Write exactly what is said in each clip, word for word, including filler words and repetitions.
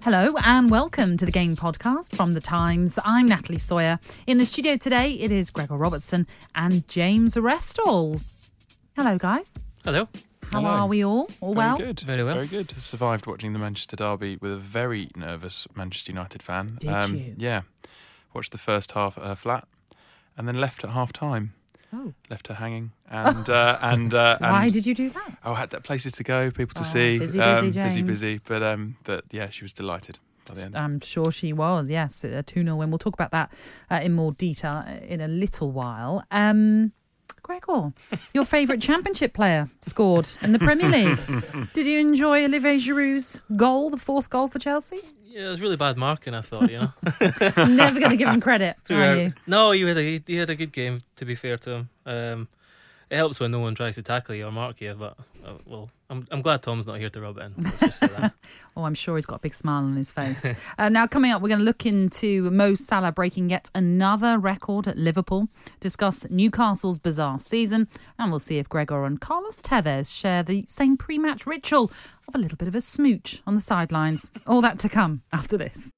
Hello and welcome to the Game Podcast from The Times. I'm Natalie Sawyer. In the studio today, it is Gregor Robertson and James Restall. Hello, guys. Hello. How Hello. are we all? All Very well? good. Very well. Very good. Survived watching the Manchester derby with a very nervous Manchester United fan. Did you? Yeah. Watched the first half at her flat and then left at half time. Oh. Left her hanging. And, uh, and, uh, and Why did you do that? I had that places to go, people to Oh, see. busy, busy, um, busy, James. busy. But, um, but yeah, she was delighted by the end. I'm sure she was, yes. A two nil win. We'll talk about that uh, in more detail in a little while. Um, Gregor, your favourite Championship player scored in the Premier League. Did you enjoy Olivier Giroud's goal, the fourth goal for Chelsea? Yeah, it was really bad marking, I thought, you know. Never going to give him credit, are Throughout. you? No, you had a, he had a good game, to be fair to him. Um, it helps when no one tries to tackle you or mark you, but, uh, well, I'm I'm glad Tom's not here to rub it in. Let's just say that. Oh, I'm sure he's got a big smile on his face. uh, now, coming up, we're going to look into Mo Salah breaking yet another record at Liverpool, discuss Newcastle's bizarre season, and we'll see if Gregor and Carlos Tevez share the same pre-match ritual of a little bit of a smooch on the sidelines. All that to come after this.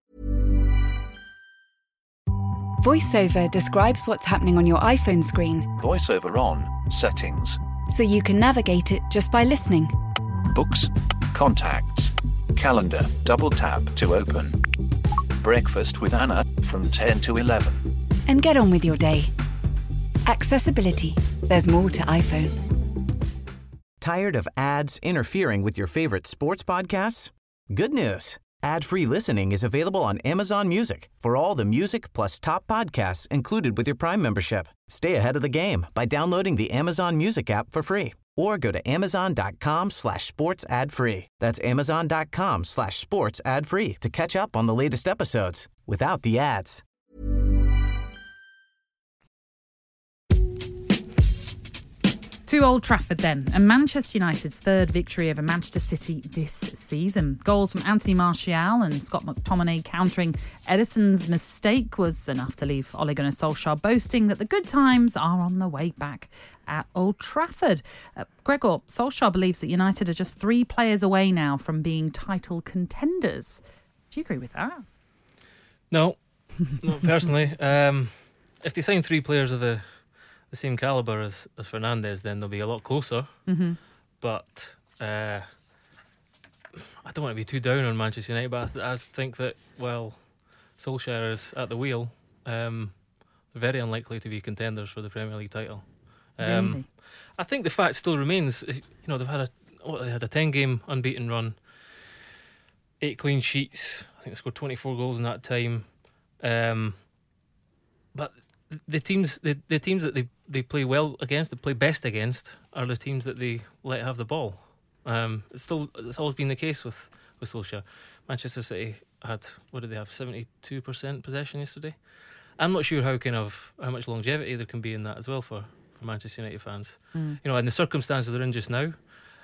VoiceOver describes what's happening on your iPhone screen VoiceOver on, settings, so you can navigate it just by listening. books, contacts, calendar, double tap to open. Breakfast with Anna from ten to eleven. And get on with your day. Accessibility. There's more to iPhone. Tired of ads interfering with your favorite sports podcasts? Good news. Ad-free listening is available on Amazon Music for all the music plus top podcasts included with your Prime membership. Stay ahead of the game by downloading the Amazon Music app for free or go to amazon.com slash sports ad free. That's amazon.com slash sports ad free to catch up on the latest episodes without the ads. To Old Trafford then, and Manchester United's third victory over Manchester City this season. Goals from Anthony Martial and Scott McTominay countering Edison's mistake was enough to leave Ole Gunnar Solskjaer boasting that the good times are on the way back at Old Trafford. Uh, Gregor, Solskjaer believes that United are just three players away now from being title contenders. Do you agree with that? No, not personally. Um, if they sign three players of the the same calibre as, as Fernandes, then they'll be a lot closer. Mm-hmm. But uh, I don't want to be too down on Manchester United, but I, th- I think that, well, Solskjaer is at the wheel. Um, they're very unlikely to be contenders for the Premier League title. Um, Really? I think the fact still remains, you know, they've had a what, they had a ten-game unbeaten run, eight clean sheets. I think they scored twenty-four goals in that time. Um, but the teams, the, the teams that they, they play well against, they play best against, are the teams that they let have the ball. Um, it's still it's always been the case with with Solskjaer. Manchester City had, what did they have, seventy-two percent possession yesterday. I'm not sure how kind of how much longevity there can be in that as well for, for Manchester United fans. Mm. You know, in the circumstances they're in just now,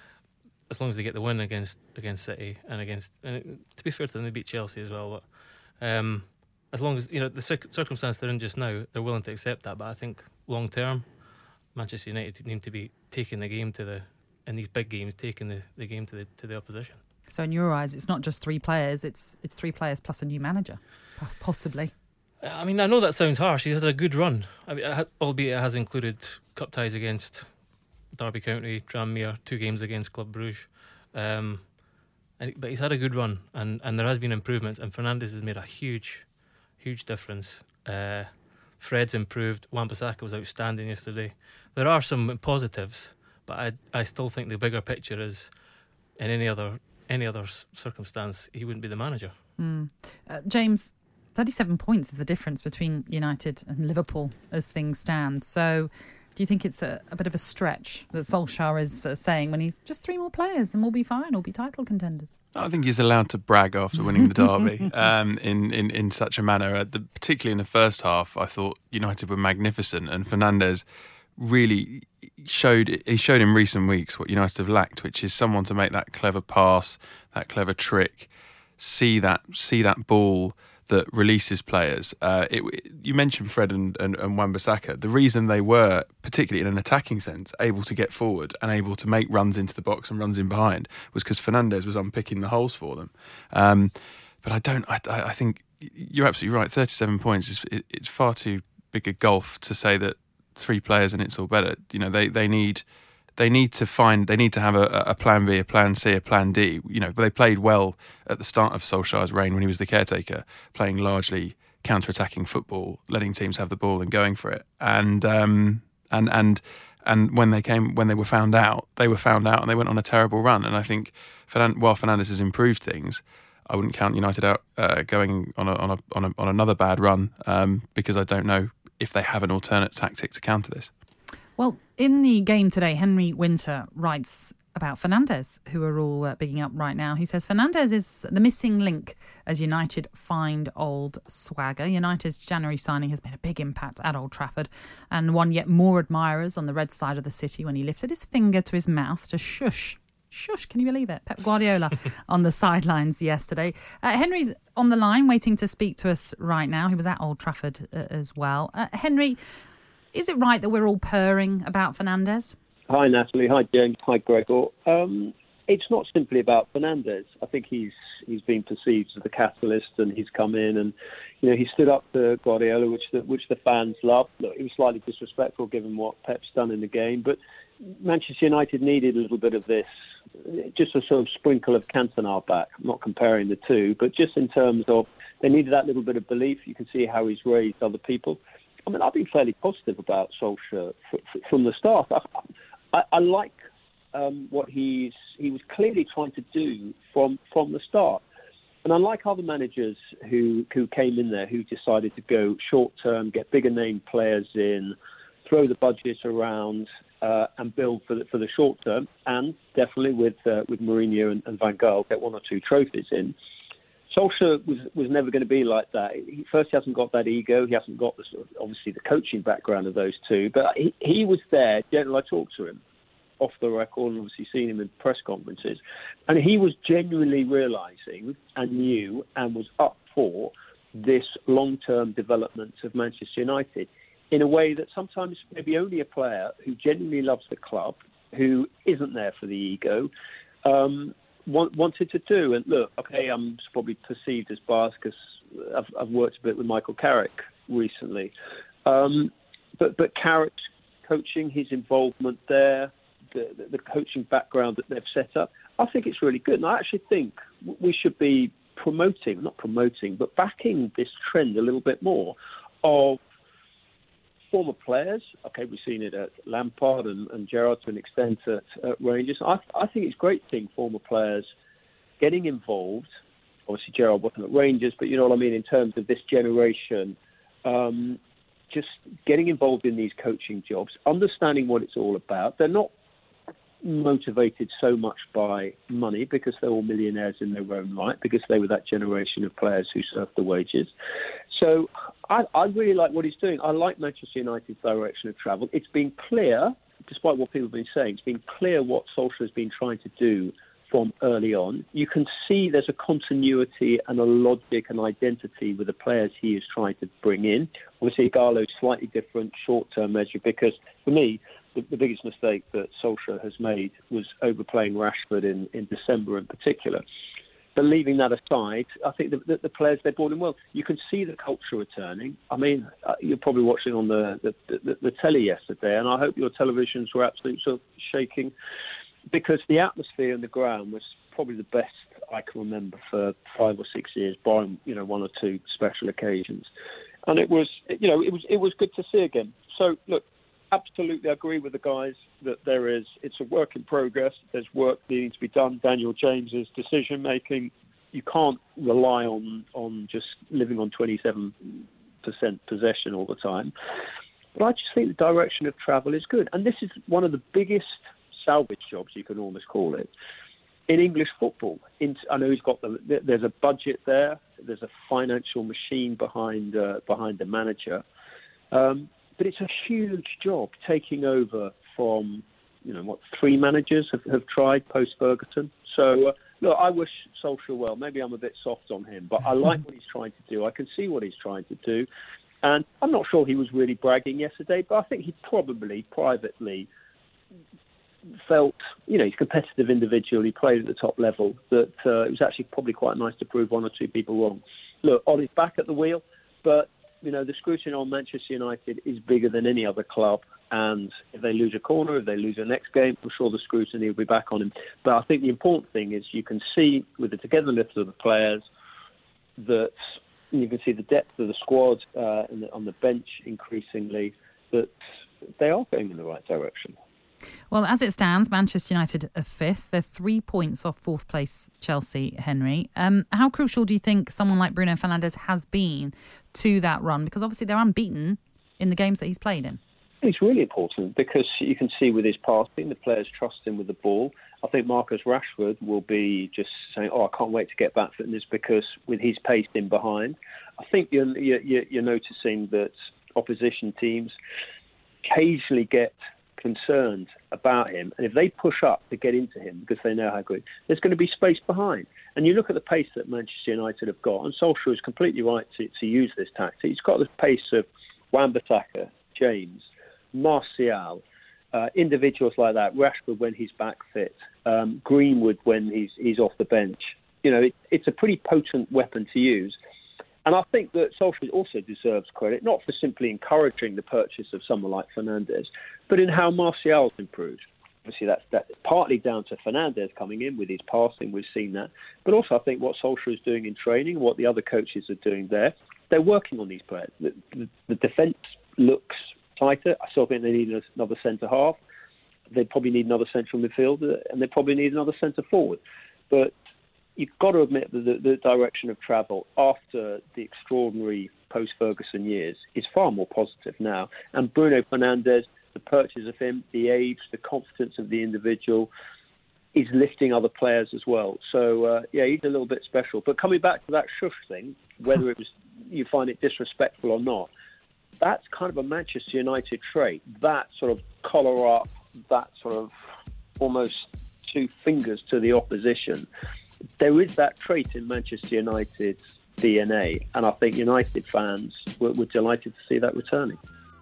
as long as they get the win against against City and against, and it, to be fair to them, they beat Chelsea as well. But um, as long as, you know, the circ- circumstance they're in just now, they're willing to accept that. But I think long term, Manchester United need to be taking the game to the, in these big games, taking the, the game to the to the opposition. So in your eyes, it's not just three players, it's it's three players plus a new manager, possibly. I mean, I know that sounds harsh. He's had a good run. I mean, albeit it has included cup ties against Derby County, Tranmere, two games against Club Brugge. Um, and, but he's had a good run, and, and there has been improvements. And Fernandes has made a huge, huge difference. Uh, Fred's improved. Wan-Bissaka was outstanding yesterday. There are some positives, but I I still think the bigger picture is, in any other any other circumstance, he wouldn't be the manager. Mm. Uh, James, thirty-seven points is the difference between United and Liverpool as things stand. So do you think it's a, a bit of a stretch that Solskjaer is uh, saying when he's just three more players and we'll be fine, we'll be title contenders? I think he's allowed to brag after winning the derby um, in, in, in such a manner. Uh, the, particularly in the first half, I thought United were magnificent, and Fernandes really showed he showed in recent weeks what United have lacked, which is someone to make that clever pass, that clever trick, see that see that ball that releases players. Uh, it, you mentioned Fred and, and, and Wan-Bissaka. The reason they were, particularly in an attacking sense, able to get forward and able to make runs into the box and runs in behind was because Fernandes was unpicking the holes for them. Um, but I don't. I, I think you're absolutely right. thirty-seven points is it, it's far too big a gulf to say that three players and it's all better. You know, they they need. They need to find. They need to have a, a plan B, a plan C, a plan D. You know, but they played well at the start of Solskjaer's reign when he was the caretaker, playing largely counter-attacking football, letting teams have the ball and going for it. And um, and and and when they came, when they were found out, they were found out, and they went on a terrible run. And I think Fernand- while Fernandes has improved things, I wouldn't count United out uh, going on a, on a on a on another bad run um, because I don't know if they have an alternate tactic to counter this. Well, in the game today, Henry Winter writes about Fernandes, who are all uh, bigging up right now. He says Fernandes is the missing link as United find old swagger. United's January signing has been a big impact at Old Trafford and won yet more admirers on the red side of the city when he lifted his finger to his mouth to shush. Shush, can you believe it? Pep Guardiola on the sidelines yesterday. Uh, Henry's on the line waiting to speak to us right now. He was at Old Trafford uh, as well. Uh, Henry, is it right that we're all purring about Fernandes? Hi, Natalie. Hi, James. Hi, Gregor. Um, it's not simply about Fernandes. I think he's he's been perceived as the catalyst, and he's come in and, you know, he stood up to Guardiola, which the, which the fans love. Look, he was slightly disrespectful given what Pep's done in the game, but Manchester United needed a little bit of this, just a sort of sprinkle of Cantona back. I'm not comparing the two, but just in terms of they needed that little bit of belief. You can see how he's raised other people. I mean, I've been fairly positive about Solskjaer f- f- from the start. I, I, I like um, what he's he was clearly trying to do from from the start. And unlike other managers who, who came in there, who decided to go short term, get bigger name players in, throw the budget around, uh, and build for the, for the short term, and definitely with uh, with Mourinho and, and Van Gaal get one or two trophies in. Solskjaer was was never going to be like that. He, first, he hasn't got that ego. He hasn't got the sort of, obviously the coaching background of those two. But he, he was there. Generally, I talked to him off the record, and obviously seen him in press conferences, and he was genuinely realising and knew and was up for this long-term development of Manchester United in a way that sometimes maybe only a player who genuinely loves the club, who isn't there for the ego, um, wanted to do. And look, okay, I'm probably perceived as biased because I've, I've worked a bit with Michael Carrick recently. Um, but, but Carrick's coaching, his involvement there, the, the, the coaching background that they've set up, I think it's really good. And I actually think we should be promoting, not promoting, but backing this trend a little bit more of former players. Okay, we've seen it at Lampard and, and Gerrard to an extent at, at Rangers. I, I think it's great seeing former players getting involved. Obviously, Gerrard wasn't at Rangers, but you know what I mean in terms of this generation, um, just getting involved in these coaching jobs, understanding what it's all about. They're not motivated so much by money because they're all millionaires in their own right, because they were that generation of players who served the wages. So I, I really like what he's doing. I like Manchester United's direction of travel. It's been clear, despite what people have been saying, it's been clear what Solskjaer has been trying to do from early on. You can see there's a continuity and a logic and identity with the players he is trying to bring in. Obviously, Igalo's slightly different short-term measure because, for me, the, the biggest mistake that Solskjaer has made was overplaying Rashford in, in December in particular. But leaving that aside, I think the, the, the players, they brought in well. You can see the culture returning. I mean, uh, you're probably watching on the, the, the, the telly yesterday, and I hope your televisions were absolutely sort of shaking because the atmosphere in the ground was probably the best I can remember for five or six years, barring, you know, one or two special occasions. And it was, you know, it was it was good to see again. So, look, absolutely agree with the guys that there is, it's a work in progress. There's work needing to be done. Daniel James's decision making, you can't rely on, on just living on twenty-seven percent possession all the time. But I just think the direction of travel is good. And this is one of the biggest salvage jobs, you can almost call it, in English football. In, I know he's got the, there's a budget there. There's a financial machine behind uh, behind the manager. Um, But it's a huge job taking over from, you know, what, three managers have, have tried post-Ferguson. So, uh, look, I wish Solskjaer well. Maybe I'm a bit soft on him, but I like what he's trying to do. I can see what he's trying to do. And I'm not sure he was really bragging yesterday, but I think he probably privately felt, you know, he's competitive individual. He played at the top level. That uh, it was actually probably quite nice to prove one or two people wrong. Look, on his back at the wheel, but you know, the scrutiny on Manchester United is bigger than any other club. And if they lose a corner, if they lose the next game, I'm sure the scrutiny will be back on him. But I think the important thing is you can see with the togetherness of the players that you can see the depth of the squad uh, and the, on the bench increasingly, that they are going in the right direction. Well, as it stands, Manchester United are fifth. They're three points off fourth place Chelsea, Henry. Um, how crucial do you think someone like Bruno Fernandes has been to that run? Because obviously they're unbeaten in the games that he's played in. It's really important because you can see with his passing, the players trust him with the ball. I think Marcus Rashford will be just saying, oh, I can't wait to get back fitness because with his pace in behind. I think you're, you're, you're noticing that opposition teams occasionally get concerned about him, and if they push up to get into him because they know how good, there's going to be space behind. And you look at the pace that Manchester United have got, and Solskjaer is completely right to, to use this tactic. He's got the pace of Wan-Bissaka, James, Martial, uh, individuals like that, Rashford when he's back fit, um, Greenwood when he's he's off the bench. You know, it, it's a pretty potent weapon to use. And I think that Solskjaer also deserves credit, not for simply encouraging the purchase of someone like Fernandes, but in how Martial's improved. Obviously, that's, that's partly down to Fernandes coming in with his passing. We've seen that. But also, I think what Solskjaer is doing in training, what the other coaches are doing there, they're working on these players. The, the, the defence looks tighter. I still think they need another centre-half. They probably need another central midfielder, and they probably need another centre-forward. But you've got to admit that the, the direction of travel after the extraordinary post-Ferguson years is far more positive now. And Bruno Fernandes, the purchase of him, the age, the confidence of the individual, is lifting other players as well. So, uh, yeah, he's a little bit special. But coming back to that shush thing, whether it was you find it disrespectful or not, that's kind of a Manchester United trait. That sort of collar up, that sort of almost two fingers to the opposition. There is that trait in Manchester United's D N A, and I think United fans were, were delighted to see that returning.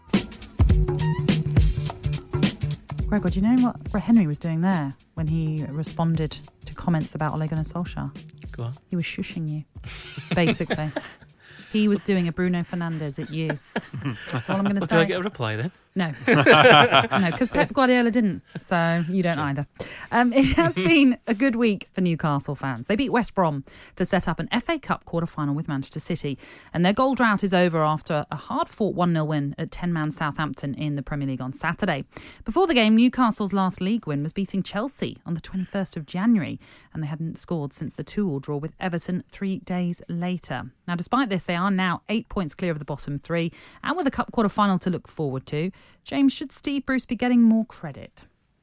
Gregor, do you know what Henry was doing there when he responded to comments about Ole Gunnar Solskjaer? Go on. He was shushing you, basically. He was doing a Bruno Fernandes at you. That's all I'm going to well, say. Do I get a reply then? No. No, because Pep Guardiola didn't, so you don't either. Um, it has been a good week for Newcastle fans. They beat West Brom to set up an F A Cup quarter-final with Manchester City, and their goal drought is over after a hard-fought one nil win at ten-man Southampton in the Premier League on Saturday. Before the game, Newcastle's last league win was beating Chelsea on the twenty-first of January, and they hadn't scored since the two-all draw with Everton three days later. Now, despite this, they are now eight points clear of the bottom three, and with a cup quarter-final to look forward to. James, should Steve Bruce be getting more credit?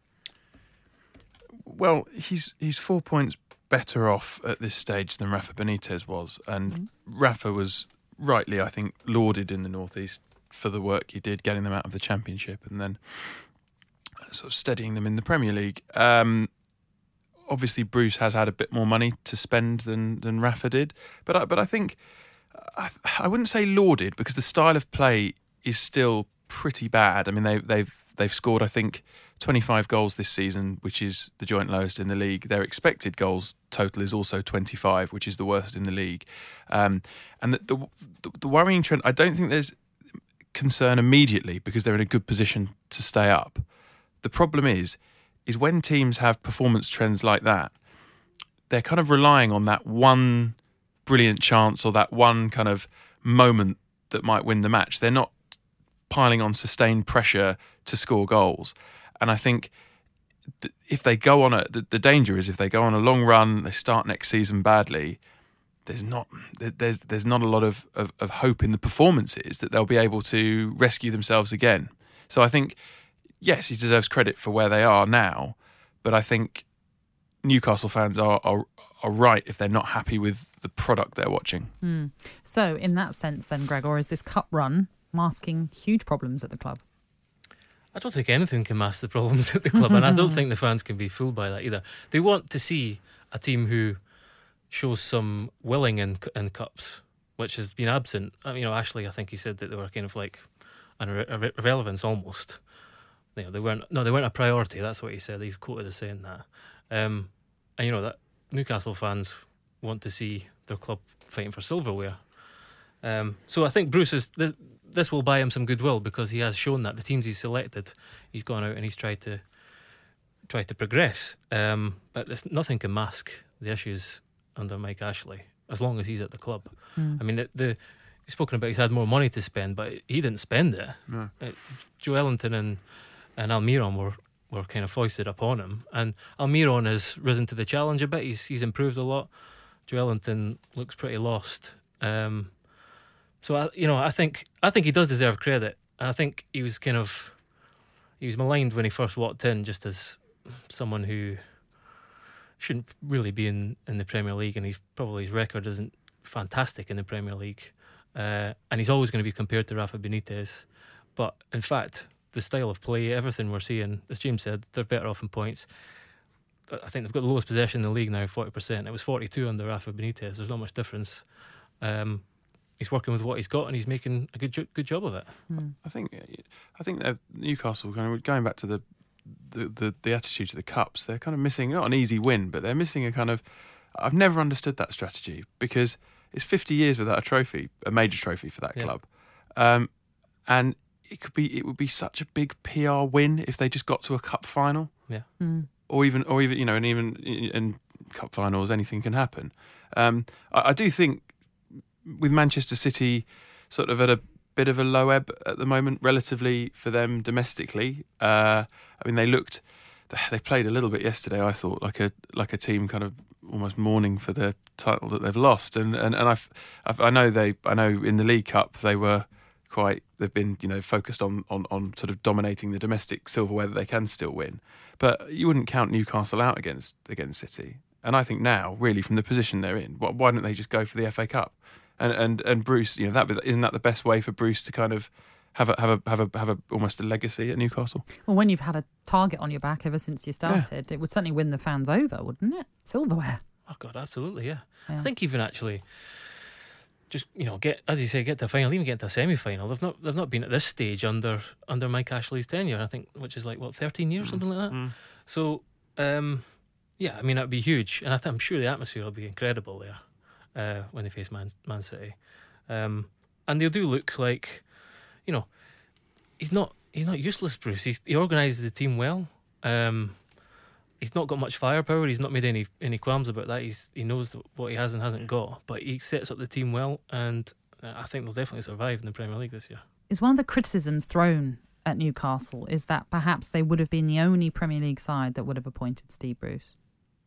Well, he's he's four points better off at this stage than Rafa Benitez was. And mm-hmm. Rafa was rightly, I think, lauded in the North East for the work he did, getting them out of the Championship and then sort of steadying them in the Premier League. Um, obviously, Bruce has had a bit more money to spend than, than Rafa did. But I, but I think, I, I wouldn't say lauded, because the style of play is still pretty bad. I mean, they, they've they've scored, I think, twenty-five goals this season, which is the joint lowest in the league. Their expected goals total is also twenty-five, which is the worst in the league. Um, and the, the the worrying trend, I don't think there's concern immediately because they're in a good position to stay up. The problem is, is when teams have performance trends like that, they're kind of relying on that one brilliant chance or that one kind of moment that might win the match. They're not piling on sustained pressure to score goals. And I think th- if they go on a, the, the danger is if they go on a long run, they start next season badly, there's not there's there's not a lot of, of, of hope in the performances that they'll be able to rescue themselves again. So I think, yes, he deserves credit for where they are now, but I think Newcastle fans are are, are right if they're not happy with the product they're watching. Mm. So in that sense then, Gregor, is this cup run masking huge problems at the club? I don't think anything can mask the problems at the club, and I don't think the fans can be fooled by that either. They want to see a team who shows some willing in, in cups, which has been absent. I mean, you know, Ashley, I think he said that they were kind of like an irre- irrelevance almost. you know, they weren't no, they weren't a priority. That's what he said. He's quoted as saying that. Um, and you know that Newcastle fans want to see their club fighting for silverware. Um, so I think Bruce is. Th- this will buy him some goodwill because he has shown that the teams he's selected, he's gone out and he's tried to tried to progress. Um, but this, nothing can mask the issues under Mike Ashley as long as he's at the club. Mm. I mean, the, the he's spoken about he's had more money to spend, but he didn't spend it. No. Uh, Joelinton and and Almiron were, were kind of foisted upon him, and Almiron has risen to the challenge a bit. He's he's improved a lot. Joelinton looks pretty lost. Um, so I, you know, I think I think he does deserve credit. And I think he was kind of he was maligned when he first walked in, just as someone who shouldn't really be in, in the Premier League, and he's probably his record isn't fantastic in the Premier League, uh, and he's always going to be compared to Rafa Benitez. But in fact, the style of play, everything we're seeing, as James said, they're better off in points. I think they've got the lowest possession in the league now, forty percent. It was forty-two under Rafa Benitez. There's not much difference. Um, he's working with what he's got, and he's making a good jo- good job of it. Mm. I think I think that Newcastle, kind of going back to the, the, the, the attitude to the Cups, they're kind of missing, not an easy win, but they're missing a kind of... I've never understood that strategy, because it's fifty years without a trophy, a major trophy for that yeah. club. Um, and it could be it would be such a big P R win if they just got to a cup final. Yeah. Mm. Or even, or even, you know, and even in cup finals, anything can happen. Um, I, I do think with Manchester City sort of at a bit of a low ebb at the moment, relatively for them domestically. Uh, I mean, they looked, they played a little bit yesterday. I thought like a like a team kind of almost mourning for the title that they've lost. And and and I've, I've, I know they, I know in the League Cup they were quite. They've been, you know, focused on, on, on sort of dominating the domestic silverware that they can still win. But you wouldn't count Newcastle out against against City. And I think now, really, from the position they're in, why don't they just go for the F A Cup? And and and Bruce, you know, that isn't that the best way for Bruce to kind of have a have a have a have a almost a legacy at Newcastle? Well, when you've had a target on your back ever since you started, yeah. it would certainly win the fans over, wouldn't it? Silverware. Oh God, absolutely, yeah. yeah. I think even actually. Just, you know, get as you say, get to a final, even get to a semi-final. They've not they've not been at this stage under under Mike Ashley's tenure. I think, which is like what thirteen years, mm. something like that. Mm. So, um, yeah, I mean that'd be huge, and I th- I'm sure the atmosphere will be incredible there uh, when they face Man, Man City, um, and they do look like, you know, he's not he's not useless, Bruce. He's, he organises the team well. Um, He's not got much firepower. He's not made any any qualms about that. He's he knows what he has and hasn't got, but he sets up the team well, and I think they'll definitely survive in the Premier League this year. Is one of the criticisms thrown at Newcastle is that perhaps they would have been the only Premier League side that would have appointed Steve Bruce?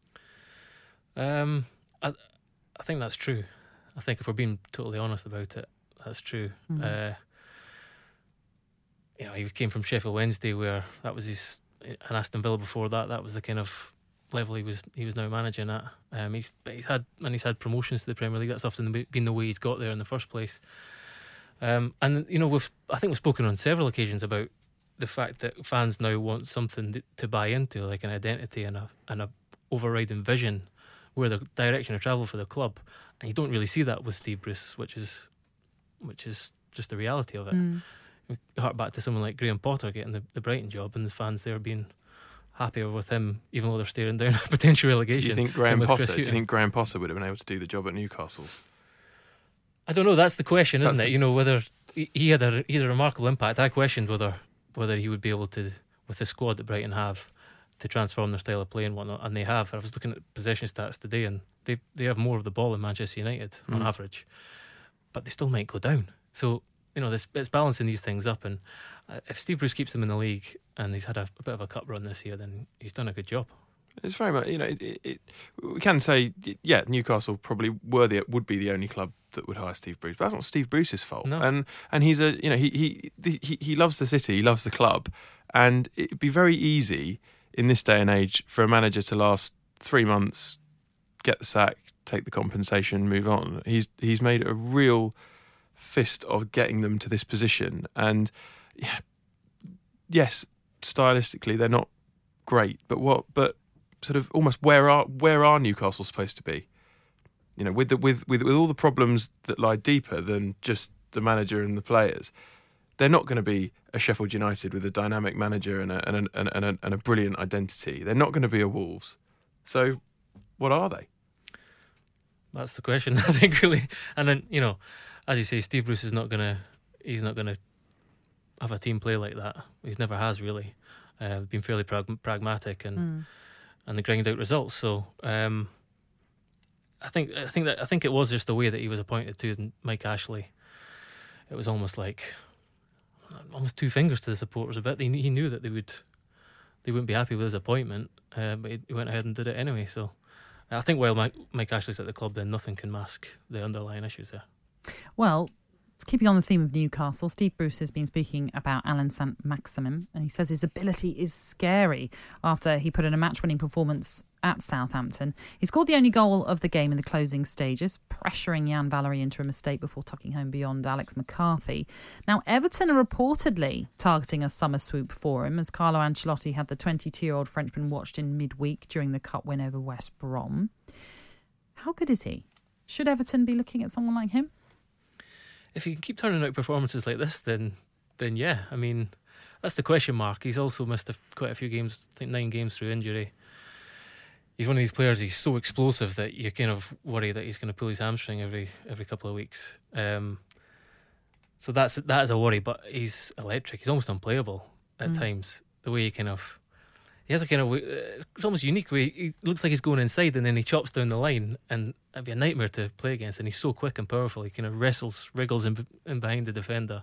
Um, I I think that's true. I think if we're being totally honest about it, that's true. Mm-hmm. Uh, you know, he came from Sheffield Wednesday, where that was his. And Aston Villa before that, that was the kind of level he was he was now managing at. Um, he's but he's had and he's had promotions to the Premier League. That's often been the way he's got there in the first place. Um, and you know, we've I think we've spoken on several occasions about the fact that fans now want something to buy into, like an identity and a and a overriding vision, where the direction of travel for the club. And you don't really see that with Steve Bruce, which is which is just the reality of it. Mm. We hark back to someone like Graham Potter getting the, the Brighton job, and the fans there being happier with him, even though they're staring down a potential relegation. Do you think Graham Potter? Do you think Graham Potter would have been able to do the job at Newcastle? I don't know. That's the question, isn't That's it? The... You know, whether he had a he had a remarkable impact. I questioned whether whether he would be able to, with the squad that Brighton have, to transform their style of play and whatnot, and they have. I was looking at possession stats today, and they they have more of the ball than Manchester United mm. on average, but they still might go down. So. You know, this, it's balancing these things up, and uh, if Steve Bruce keeps them in the league and he's had a, a bit of a cup run this year, then he's done a good job. It's very much, you know, it, it, it, we can say, yeah, Newcastle probably were the, would be the only club that would hire Steve Bruce, but that's not Steve Bruce's fault. No. And and he's a, you know, he he he he loves the city, he loves the club, and it'd be very easy in this day and age for a manager to last three months, get the sack, take the compensation, move on. He's he's made a real fist of getting them to this position, and yeah, yes, stylistically they're not great, but what, but sort of almost where are where are Newcastle supposed to be? You know, with the with with with all the problems that lie deeper than just the manager and the players, they're not going to be a Sheffield United with a dynamic manager and a, and a, and a, and a brilliant identity. They're not going to be a Wolves. So what are they? That's the question, I think, really. And then, you know, as you say, Steve Bruce is not going to, he's not going to have a team play like that. He's never has, really. Uh, been fairly prag- pragmatic and mm. and they grind out results. So um, I think I think that I think it was just the way that he was appointed to Mike Ashley. It was almost like almost two fingers to the supporters a bit. He, he knew that they would they wouldn't be happy with his appointment, uh, but he went ahead and did it anyway. So I think while Mike, Mike Ashley's at the club, then nothing can mask the underlying issues there. Well, keeping on the theme of Newcastle, Steve Bruce has been speaking about Allan Saint-Maximin, and he says his ability is scary after he put in a match-winning performance at Southampton. He scored the only goal of the game in the closing stages, pressuring Jan Valery into a mistake before tucking home beyond Alex McCarthy. Now, Everton are reportedly targeting a summer swoop for him, as Carlo Ancelotti had the twenty-two-year-old Frenchman watched in midweek during the cup win over West Brom. How good is he? Should Everton be looking at someone like him? If he can keep turning out performances like this, then then yeah. I mean, that's the question mark. He's also missed a, quite a few games, I think nine games through injury. He's one of these players, he's so explosive that you kind of worry that he's going to pull his hamstring every every couple of weeks. Um, so that's that is a worry, but he's electric. He's almost unplayable at mm. times. The way he kind of... He has a kind of... It's almost unique way. He looks like he's going inside and then he chops down the line, and it'd be a nightmare to play against, and he's so quick and powerful. He kind of wrestles, wriggles in, in behind the defender.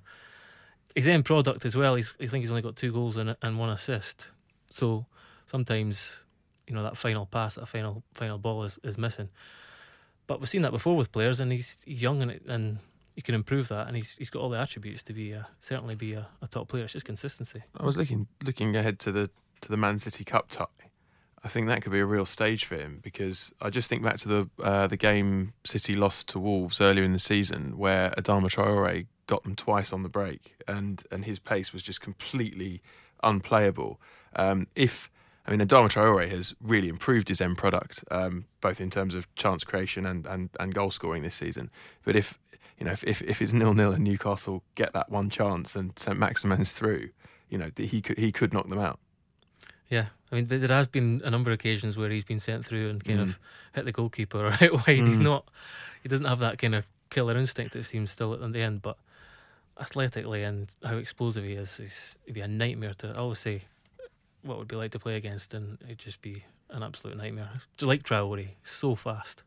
His end product as well, he's, I think he's only got two goals and, and one assist. So sometimes, you know, that final pass, that final final ball is, is missing. But we've seen that before with players, and he's, he's young and and he can improve that, and he's he's got all the attributes to be a, certainly be a, a top player. It's just consistency. I was looking looking ahead to the to the Man City Cup tie. I think that could be a real stage for him, because I just think back to the uh, the game City lost to Wolves earlier in the season, where Adama Traore got them twice on the break, and, and his pace was just completely unplayable. Um, if I mean, Adama Traore has really improved his end product, um, both in terms of chance creation and, and, and goal scoring this season. But if you know if if, if it's nil-nil and Newcastle get that one chance and Saint-Maximin's through, you know he could he could knock them out. Yeah, I mean, there has been a number of occasions where he's been sent through and kind mm. of hit the goalkeeper or out wide. Mm. He's not, he doesn't have that kind of killer instinct, it seems, still at the end. But athletically and how explosive he is, he's, it'd be a nightmare to. I always say, what would it be like to play against, and it'd just be an absolute nightmare. Like Traore, so fast.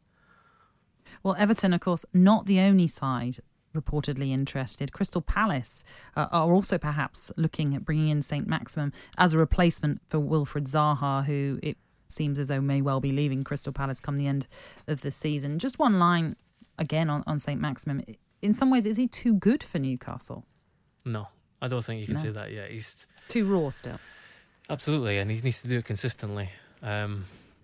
Well, Everton, of course, not the only side reportedly interested. Crystal Palace uh, are also perhaps looking at bringing in Saint-Maximin as a replacement for Wilfried Zaha, who it seems as though may well be leaving Crystal Palace come the end of the season. Just one line again on, on Saint-Maximin. In some ways, is he too good for Newcastle? No, I don't think you can no. say that yet. He's too raw still. Absolutely, and he needs to do it consistently. Um,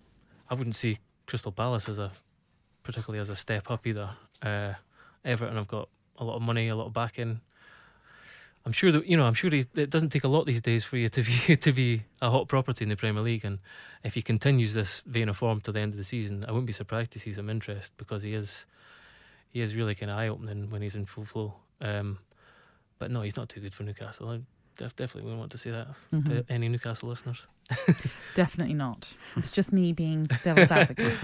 I wouldn't see Crystal Palace as a particularly as a step up either. Uh, Everton have got a lot of money, a lot of backing. I'm sure that you know. I'm sure he, it doesn't take a lot these days for you to be to be a hot property in the Premier League. And if he continues this vein of form to the end of the season, I wouldn't be surprised to see some interest, because he is he is really kind of eye opening when he's in full flow. Um, but no, he's not too good for Newcastle. I def- definitely wouldn't want to say that mm-hmm. to any Newcastle listeners. Definitely not. It's just me being devil's advocate.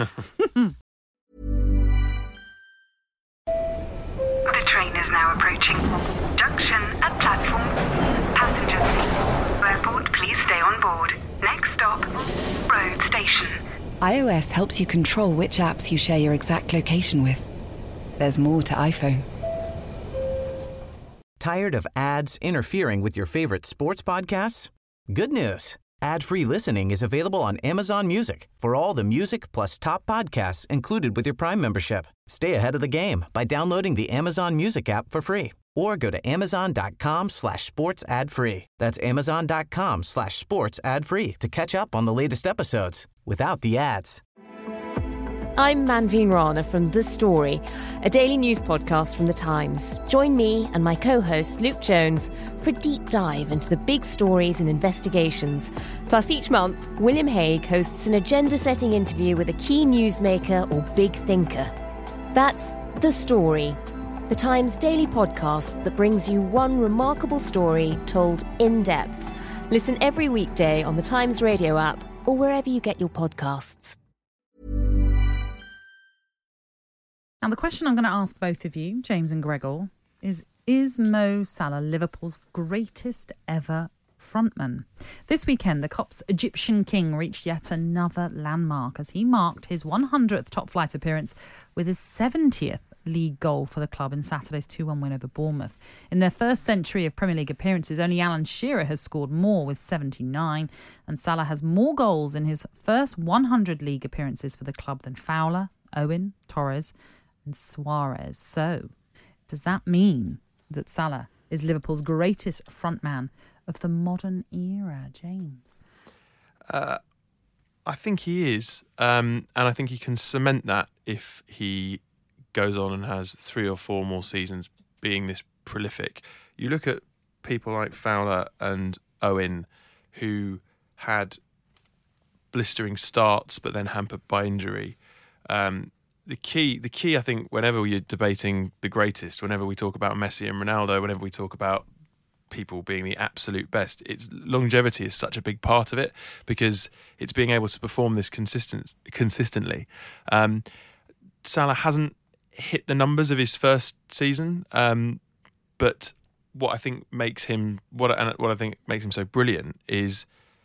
Train is now approaching. Junction at platform. Passengers. Airport, please stay on board. Next stop, road station. iOS helps you control which apps you share your exact location with. There's more to iPhone. Tired of ads interfering with your favorite sports podcasts? Good news. Ad-free listening is available on Amazon Music for all the music plus top podcasts included with your Prime membership. Stay ahead of the game by downloading the Amazon Music app for free, or go to amazon.com slash sports ad free. That's amazon.com slash sports ad free to catch up on the latest episodes without the ads. I'm Manveen Rana from The Story, a daily news podcast from The Times. Join me and my co-host Luke Jones for a deep dive into the big stories and investigations. Plus, each month, William Hague hosts an agenda-setting interview with a key newsmaker or big thinker. That's The Story, The Times daily podcast that brings you one remarkable story told in depth. Listen every weekday on the Times radio app or wherever you get your podcasts. Now, the question I'm going to ask both of you, James and Gregor, is, is Mo Salah Liverpool's greatest ever frontman? This weekend, the Cop's Egyptian king reached yet another landmark as he marked his one hundredth top-flight appearance with his seventieth league goal for the club in Saturday's two one win over Bournemouth. In their first century of Premier League appearances, only Alan Shearer has scored more with seventy-nine, and Salah has more goals in his first one hundred league appearances for the club than Fowler, Owen, Torres and Suarez. So, does that mean that Salah is Liverpool's greatest frontman of the modern era, James? Uh, I think he is, um, and I think he can cement that if he goes on and has three or four more seasons being this prolific. You look at people like Fowler and Owen, who had blistering starts but then hampered by injury. Um, the key, the key, I think, whenever you're debating the greatest, whenever we talk about Messi and Ronaldo, whenever we talk about people being the absolute best, it's longevity is such a big part of it, because it's being able to perform this consistent consistently. Um, Salah hasn't hit the numbers of his first season, um, but what I think makes him what and what I think makes him so brilliant is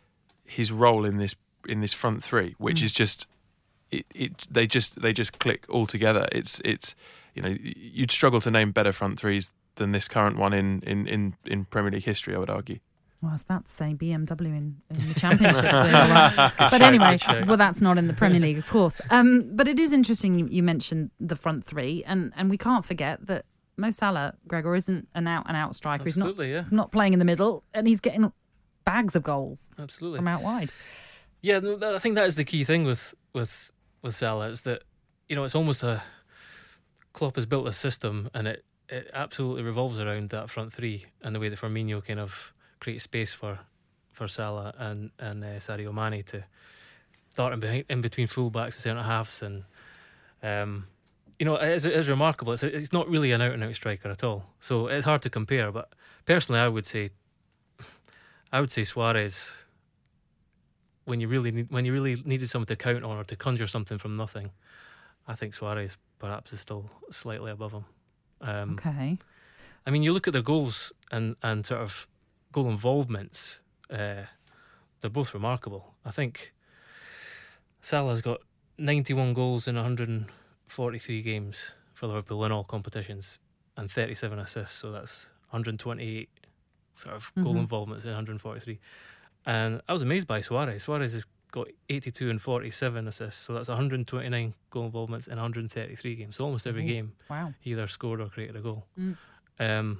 his role in this in this front three, which mm. is just it, it. They just they just click all together. It's it's you know you'd struggle to name better front threes than this current one in in, in, in Premier League history, I would argue. Well, I was about to say B M W in, in the Championship. doing all right. But show, anyway, well, that's not in the Premier League, of course. Um, but it is interesting you, you mentioned the front three, and, and we can't forget that Mo Salah, Gregor, isn't an out-and-out striker. Absolutely, he's not, yeah. not playing in the middle, and he's getting bags of goals Absolutely. from out wide. Yeah, no, I think that is the key thing with, with, with Salah, is that, you know, it's almost a... Klopp has built a system, and it, it absolutely revolves around that front three and the way that Firmino kind of create space for for Salah and and uh, Sadio Mane to dart in, behind, in between fullbacks and centre halves, and um, you know, it is, it is remarkable. It's it's not really an out and out striker at all, so it's hard to compare. But personally, I would say I would say Suarez. When you really need, when you really needed someone to count on or to conjure something from nothing, I think Suarez perhaps is still slightly above him. Um, okay. I mean, you look at their goals and and sort of goal involvements, uh, they're both remarkable. I think Salah's got ninety-one goals in one hundred forty-three games for Liverpool in all competitions and thirty-seven assists, so that's one hundred twenty-eight sort of mm-hmm. goal involvements in one hundred forty-three. And I was amazed by Suarez. Suarez has got eighty-two and forty-seven assists, so that's one hundred twenty-nine goal involvements in one hundred thirty-three games. So almost every Ooh, game wow. he either scored or created a goal. Mm. Um,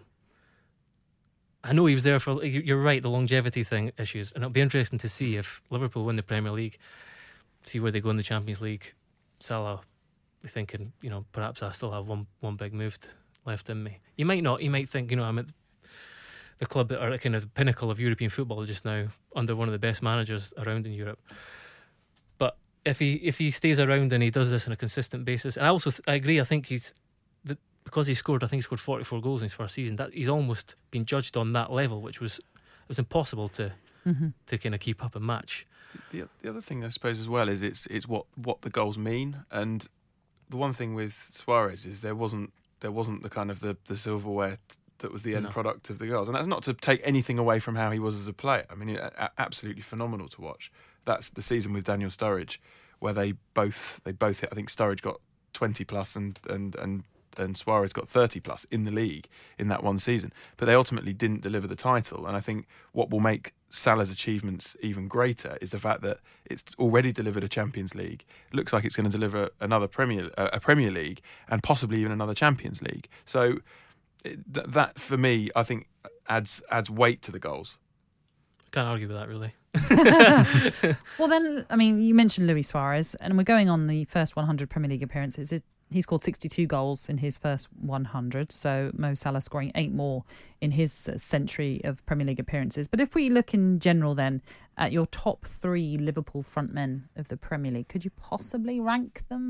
I know he was there for, you're right, the longevity thing issues, and it'll be interesting to see if Liverpool win the Premier League, see where they go in the Champions League. Salah be thinking, you know, perhaps I still have one one big move left in me. You might not. You might think, you know, I'm at the club that are at kind of the pinnacle of European football just now, under one of the best managers around in Europe. But if he if he stays around and he does this on a consistent basis, and I also th- I agree. I think he's the, because he scored. I think he scored forty-four goals in his first season. That he's almost been judged on that level, which was it was impossible to mm-hmm. to kind of keep up and match. The the other thing I suppose as well is it's it's what, what the goals mean, and the one thing with Suarez is there wasn't there wasn't the kind of the, the silverware t- that was the end no. product of the goals, and that's not to take anything away from how he was as a player. I mean, a- absolutely phenomenal to watch. That's the season with Daniel Sturridge, where they both they both hit. I think Sturridge got twenty plus and and and. and Suarez got thirty plus in the league in that one season. But they ultimately didn't deliver the title. And I think what will make Salah's achievements even greater is the fact that it's already delivered a Champions League. It looks like it's going to deliver another Premier uh, a Premier League and possibly even another Champions League. So it, th- that, for me, I think adds adds weight to the goals. Can't argue with that, really. Well, then, I mean, you mentioned Luis Suarez, and we're going on the first one hundred Premier League appearances. It, he scored sixty-two goals in his first one hundred, so Mo Salah scoring eight more in his uh, century of Premier League appearances. But if we look in general then at your top three Liverpool frontmen of the Premier League, could you possibly rank them?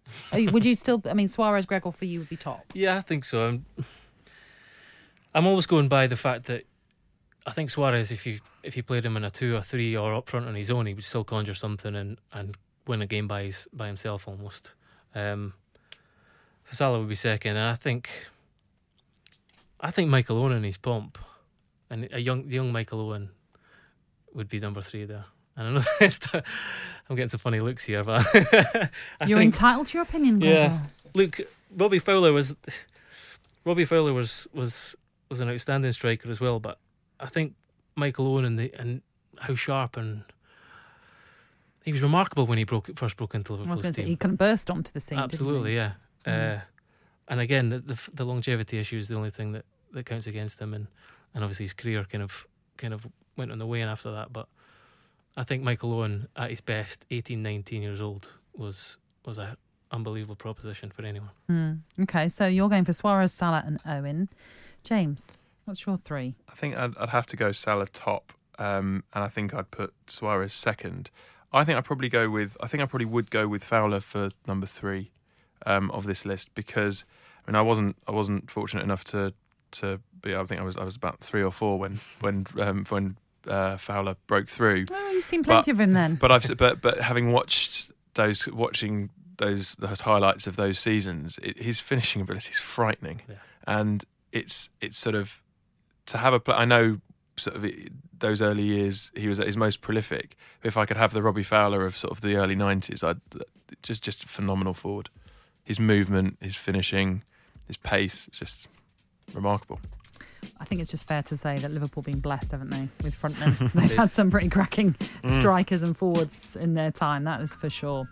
Are you- would you still? I mean, Suarez, Gregor for you would be top. Yeah, I think so. I'm, I'm always going by the fact that I think Suarez, if you if you played him in a two or three or up front on his own, he would still conjure something and, and win a game by his, by himself almost. Um, so Salah would be second, and I think I think Michael Owen in his pomp, and a young young Michael Owen would be number three there. And I know it's, I'm getting some funny looks here, but I You're think, entitled to your opinion, Gregor. yeah. Look, Robbie Fowler was Robbie Fowler was was was an outstanding striker as well, but I think Michael Owen and the and how sharp and he was remarkable when he broke first broke into I was Liverpool's going to say team. he kind of burst onto the scene. Absolutely, didn't yeah. Mm. Uh, and again, the, the the longevity issue is the only thing that, that counts against him, and, and obviously his career kind of kind of went on the wane after that. But I think Michael Owen at his best, eighteen, nineteen years old, was was a unbelievable proposition for anyone. he? Mm. Okay, so you're going for Suarez, Salah, and Owen. James, what's your three? I think I'd, I'd have to go Salah top, um, and I think I'd put Suarez second. I think I'd probably go with. I think I probably would go with Fowler for number three um, of this list because I mean I wasn't I wasn't fortunate enough to to be. I think I was I was about three or four when when um, when uh, Fowler broke through. Oh, you've seen plenty But- of him then. But I've but but having watched those watching those those highlights of those seasons, it, his finishing ability is frightening, Yeah. and it's it's sort of to have a. pl- I know sort of it, those early years he was at his most prolific. If I could have the Robbie Fowler of sort of the early nineties, I'd just just phenomenal forward. His movement, his finishing, his pace, it's just remarkable. I think it's just fair to say that Liverpool been blessed, haven't they, with frontmen? They've had some pretty cracking strikers and forwards in their time, that is for sure.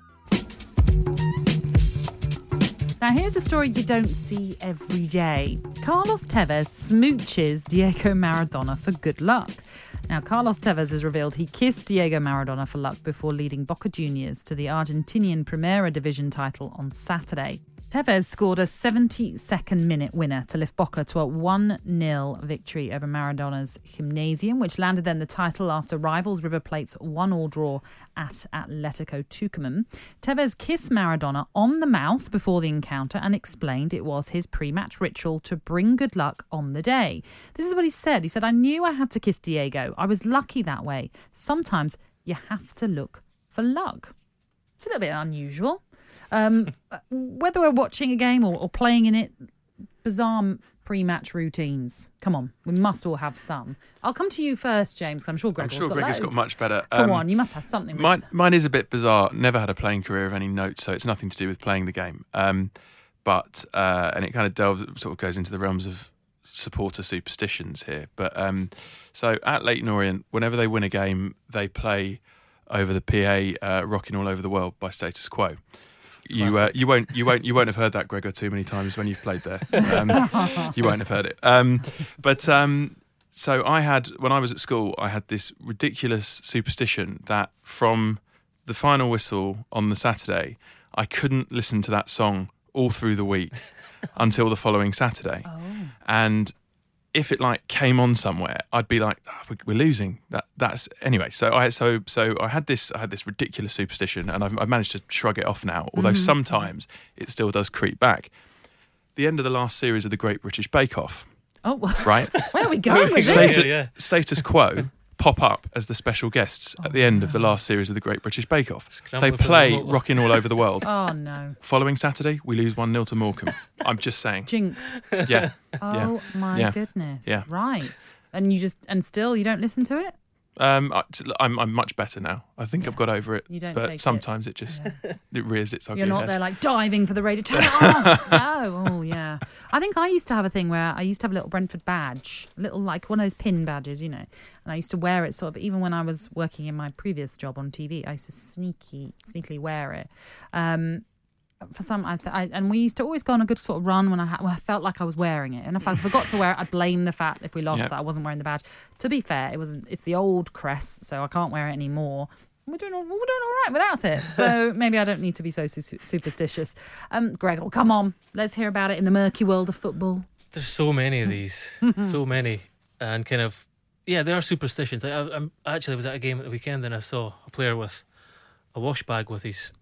Now, here's a story you don't see every day. Carlos Tevez smooches Diego Maradona for good luck. Now, Carlos Tevez has revealed he kissed Diego Maradona for luck before leading Boca Juniors to the Argentinian Primera Division title on Saturday. Tevez scored a seventy-second minute winner to lift Boca to a one nil victory over Maradona's Gymnasium, which landed them the title after rivals River Plate's one all draw at Atletico Tucumán. Tevez kissed Maradona on the mouth before the encounter and explained it was his pre-match ritual to bring good luck on the day. This is what he said. He said, "I knew I had to kiss Diego. I was lucky that way. Sometimes you have to look for luck." It's a little bit unusual. Um, whether we're watching a game or, or playing in it, bizarre pre-match routines. Come on, we must all have some. I'll come to you first, James, 'cause I'm sure I'm Gregor's sure got Gregor's loads. got much better. Go Um, on, you must have something. With Mine, mine is a bit bizarre. Never had a playing career of any note, so it's nothing to do with playing the game. Um, but uh, and it kind of delves, sort of goes into the realms of supporter superstitions here. But um, so at Leyton Orient, whenever they win a game, they play over the P A uh, "Rocking All Over the World" by Status Quo. You uh, you won't you won't you won't have heard that, Gregor, too many times when you've played there. Um, you won't have heard it. Um, but um, so I had when I was at school, I had this ridiculous superstition that from the final whistle on the Saturday, I couldn't listen to that song all through the week until the following Saturday. Oh. And if it like came on somewhere, I'd be like, oh, we- we're losing. That that's anyway. So I so so I had this I had this ridiculous superstition, and I've, I've managed to shrug it off now. Although Mm-hmm. sometimes it still does creep back. The end of the last series of the Great British Bake Off, Oh, right? where are we going with Status, this? Yeah, yeah. Status Quo pop up as the special guests at the end of the last series of the Great British Bake Off. Scrambling They for the play remote. "Rocking All Over the World." Oh, no. Following Saturday, we lose one nil to Morecambe. I'm just saying. Jinx. Yeah. Oh, my Yeah. goodness. Yeah. Right. And you just, and still you don't listen to it? Um, I, I'm I'm much better now. I think I've got over it. You don't but take it. sometimes it, just it rears its ugly You're not head. there like diving for the radio. Turn it off. No. Oh, yeah. I think I used to have a thing where I used to have a little Brentford badge, a little like one of those pin badges, you know. And I used to wear it sort of even when I was working in my previous job on T V. I used to sneaky, sneakily wear it. Um, for some, I, th- I and we used to always go on a good sort of run when I had, when I felt like I was wearing it. And if I forgot to wear it, I'd blame the fact if we lost Yeah. that I wasn't wearing the badge. To be fair, it was it's the old crest, so I can't wear it anymore. We're doing all, we're doing all right without it. So maybe I don't need to be so su- superstitious. Um, Greg, oh, come on. Let's hear about it in the murky world of football. There's so many of these, so many, and kind of yeah, there are superstitions. I, I'm I actually was at a game at the weekend and I saw a player with a wash bag with his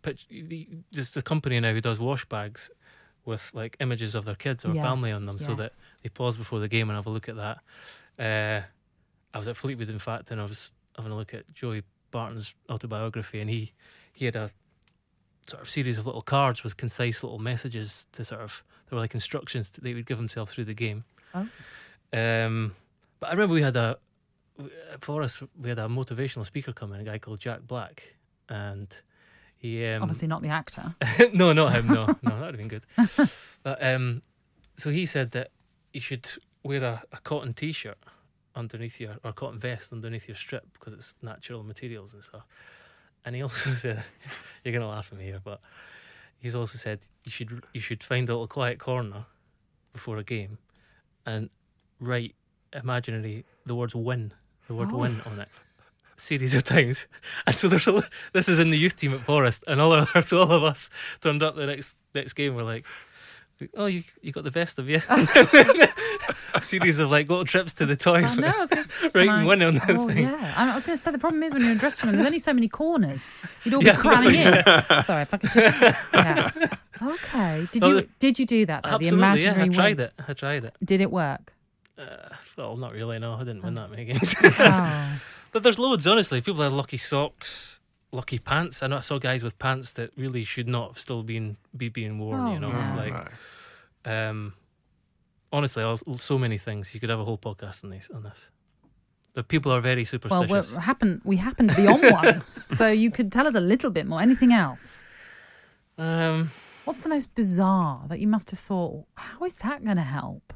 pitch. There's a company now who does wash bags with like images of their kids or Yes, family on them, yes. so that they pause before the game and have a look at that. Uh, I was at Fleetwood, in fact, and I was having a look at Joey Barton's autobiography, and he he had a sort of series of little cards with concise little messages to sort of, they were like instructions that he would give himself through the game. Oh. Um, but I remember we had a, for us, we had a motivational speaker come in, a guy called Jack Black, and he... Um, Obviously not the actor. no, not him, no. No, that would have been good. But, um, so he said that you should wear a, a cotton T-shirt underneath your, or a cotton vest underneath your strip, because it's natural materials and stuff. And he also said, you're going to laugh at me here, but he's also said you should you should find a little quiet corner before a game and write imaginary the words "win," the word Oh. "win" on it, a series of times. And so there's a, this is in the youth team at Forest, and all of so all of us turned up the next next game. We're like, oh, you you got the best of you. A series of like little trips to the toilet. I know, I was gonna say, Right, can I- one on the oh, thing. yeah. I was going to say, the problem is when you're in a dressing room, there's only so many corners. You'd all Yeah, be cramming no, in. yeah. Sorry, if I could just... Yeah. Okay. Did Oh, you the- did you do that, though? The Absolutely, yeah. imaginary I tried win? it. I tried it. Did it work? Uh, well, not really. No, I didn't win that many games. Oh. But there's loads, honestly. People had lucky socks, lucky pants. I know I saw guys with pants that really should not have still been be being worn. Oh, you know, yeah. like um, honestly, all, so many things. You could have a whole podcast on this. On this, the people are very Well, superstitious. we happen, we happen to be on one, so you could tell us a little bit more. Anything else? um, What's the most bizarre that you must have thought, how is that going to help?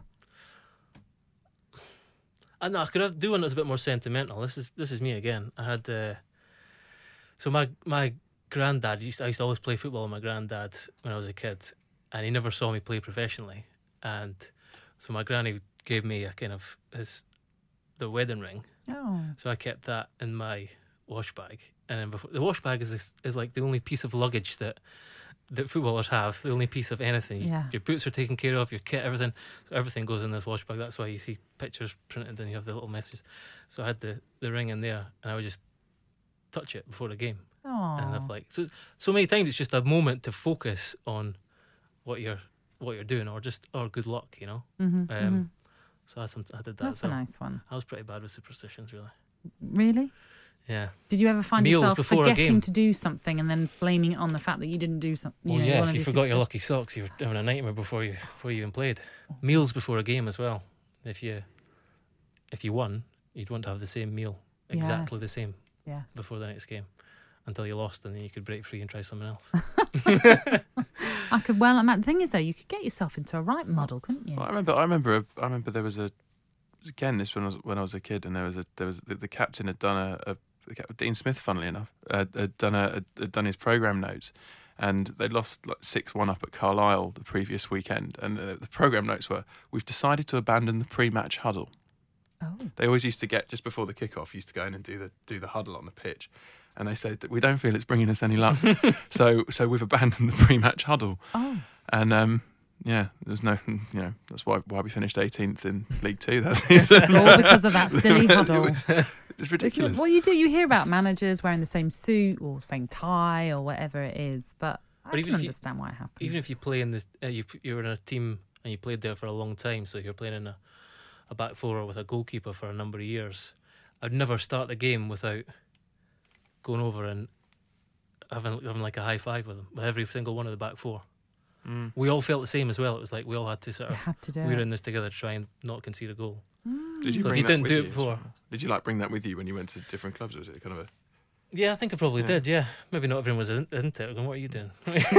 I know I could have, do one that's a bit more sentimental. This is this is me again. I had uh, so my my granddad used to, I used to always play football with my granddad when I was a kid, and he never saw me play professionally. And so my granny gave me a kind of his the wedding ring. Oh. So I kept that in my wash bag, and then before, the wash bag is this, is like the only piece of luggage that that footballers have. The only piece of anything. Yeah. Your boots are taken care of. Your kit, everything. So everything goes in this wash bag. That's why you see pictures printed and you have the little messages. So I had the, the ring in there, and I would just touch it before the game. Oh. And I've like so so many times it's just a moment to focus on what you're what you're doing, or just or good luck, you know. Mhm, um, mhm. So I, some, I did that. That's as a well. nice one. I was pretty bad with superstitions, really. Really? Yeah. Did you ever find Meals yourself before a forgetting game. to do something and then blaming it on the fact that you didn't do something? Oh You know, yeah, one if of you these forgot your superstitions? lucky socks, you were having a nightmare before you before you even played. Meals before a game as well. If you if you won, you'd want to have the same meal, exactly the Yes. same, Yes. before the next game, until you lost, and then you could break free and try something else. I could well imagine. The thing is, though, you could get yourself into a right muddle, couldn't you? Well, I remember. I remember. I remember there was a. Again, this when I was when I was a kid, and there was a there was the, the captain had done a, a the cap- Dean Smith, funnily enough, uh, had done a had done his program notes, and they lost like six one up at Carlisle the previous weekend, and uh, the program notes were: "We've decided to abandon the pre-match huddle." Oh. They always used to get just before the kickoff, used to go in and do the do the huddle on the pitch, and they said that we don't feel it's bringing us any luck, so so we've abandoned the pre-match huddle. Oh. And um, yeah, there's no, you know, that's why why we finished eighteenth in League Two that season. It's all because of that silly huddle. It was, it's ridiculous. Well, you do. You hear about managers wearing the same suit or same tie or whatever it is, but I But even can if you- understand why it happens. Even if you play in this, uh, you you're in a team and you played there for a long time, so you're playing in a, a back four or with a goalkeeper for a number of years. I'd never start the game without going over and having having like a high five with them, with every single one of the back four. Mm. We all felt the same as well. It was like we all had to sort You of had to do we were it. in this together to try and not concede a goal. Did you so if bring you that didn't with do you it before, Did you like bring that with you when you went to different clubs? Or was it kind of a? yeah, I think I probably Yeah. did. Yeah, maybe not everyone was in- into it. Going, what are you doing?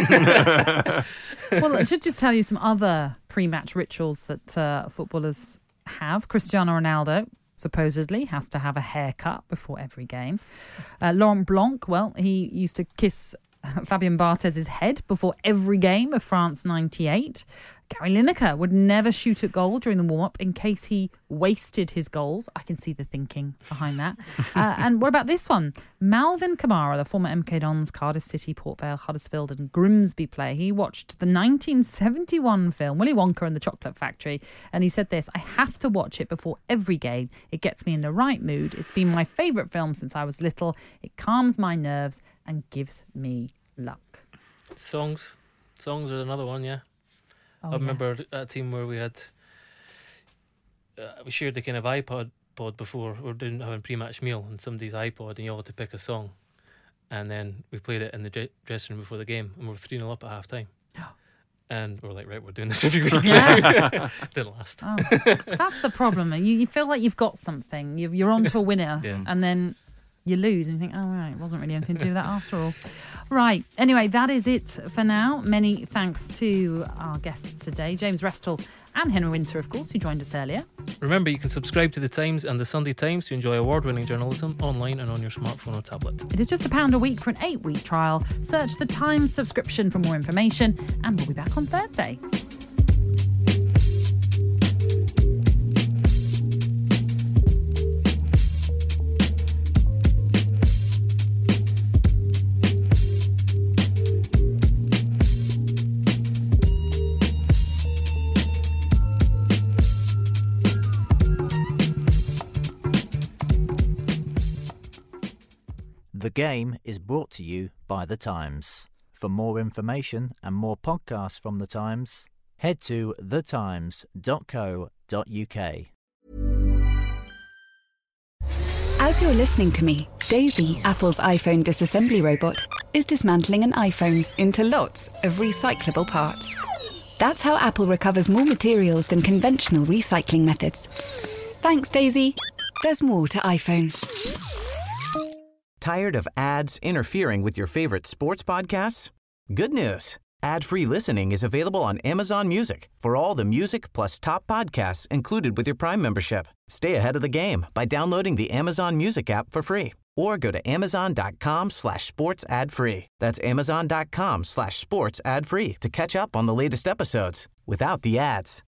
Well, I should just tell you some other pre-match rituals that uh, footballers have. Cristiano Ronaldo supposedly has to have a haircut before every game. Uh, Laurent Blanc, well, he used to kiss Fabien Barthez's head before every game of France ninety-eight. Gary Lineker would never shoot at goal during the warm-up in case he wasted his goals. I can see the thinking behind that. uh, and what about this one? Malvin Kamara, the former M K Dons, Cardiff City, Port Vale, Huddersfield and Grimsby player, he watched the nineteen seventy-one film Willy Wonka and the Chocolate Factory, and he said this: I have to watch it before every game. It gets me in the right mood. It's been my favourite film since I was little. It calms my nerves and gives me luck. Songs. Songs are another one, yeah. Oh, I remember yes. that team where we had uh, we shared the kind of iPod pod before we were doing having pre-match meal and somebody's iPod, and you all had to pick a song, and then we played it in the dre- dressing room before the game, and we were three nil up at half time. And we were like, right, we're doing this every week. Yeah. Didn't last. Oh, that's the problem. You, you feel like you've got something. You, you're on to a winner, Yeah. and then you lose and you think, oh, right, it wasn't really anything to do with that after all. Right. Anyway, that is it for now. Many thanks to our guests today, James Restall and Henry Winter, of course, who joined us earlier. Remember, you can subscribe to The Times and The Sunday Times to enjoy award-winning journalism online and on your smartphone or tablet. It is just a pound a week for an eight-week trial. Search The Times subscription for more information, and we'll be back on Thursday. The Game is brought to you by The Times. For more information and more podcasts from The Times, head to the times dot co dot uk. As you're listening to me, Daisy, Apple's iPhone disassembly robot, is dismantling an iPhone into lots of recyclable parts. That's how Apple recovers more materials than conventional recycling methods. Thanks, Daisy. There's more to iPhone. Tired of ads interfering with your favorite sports podcasts? Good news. Ad-free listening is available on Amazon Music for all the music plus top podcasts included with your Prime membership. Stay ahead of the game by downloading the Amazon Music app for free or go to amazon.com slash sports ad free. That's amazon.com slash sports ad free to catch up on the latest episodes without the ads.